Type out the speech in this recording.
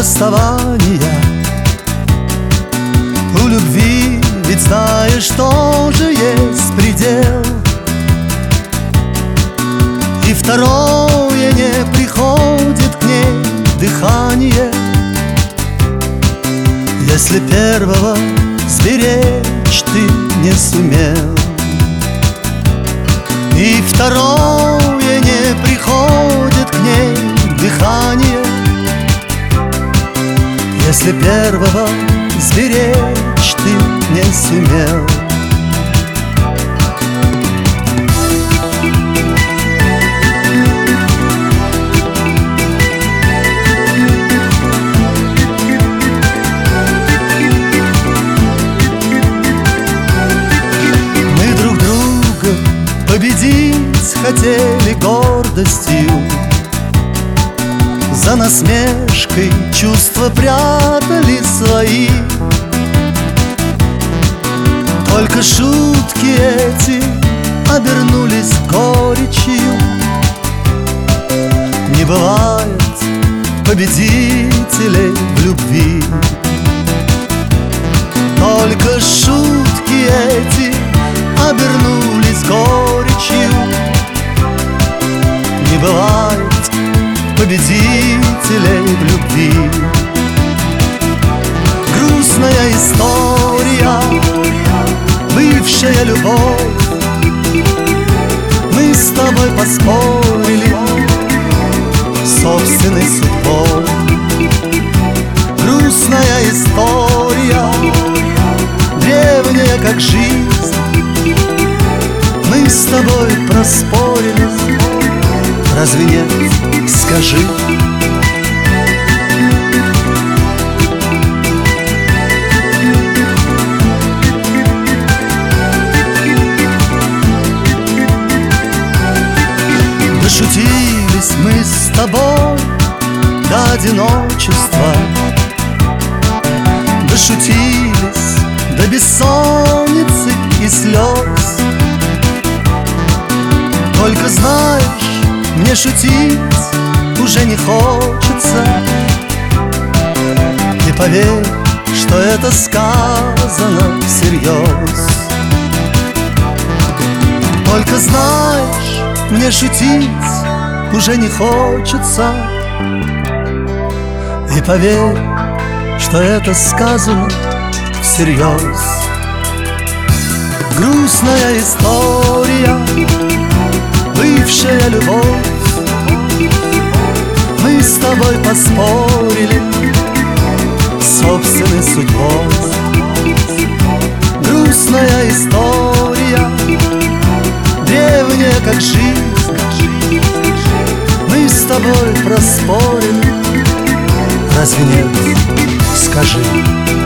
расставания. У любви ведь знаешь, тоже есть предел. И второе не приходит к ней дыхание, если первого сберечь ты не сумел. И второе не приходит к ней дыхание, если первого сберечь ты не сумел. Мы друг друга победить хотели гордостью, за насмешкой чувства прятали свои. Только шутки эти обернулись горечью. Не бывает победителей в любви. Только шутки эти обернулись горечью. Не бывает победителей в любви. Грустная история, бывшая любовь. Мы с тобой поспорили собственной судьбой. Грустная история, древняя как жизнь. Мы с тобой проспорили, разве нет? Скажи. Дошутились мы с тобой до одиночества. Дошутились до бессонницы и слез. Только знаешь, мне шутить уже не хочется. И поверь, что это сказано всерьез. Только знаешь, мне шутить уже не хочется. И поверь, что это сказано всерьез. Грустная история, бывшая любовь. Мы с тобой поспорили собственной судьбой. Грустная история, древняя как жизнь. Мы с тобой проспорили, разве нет? Скажи.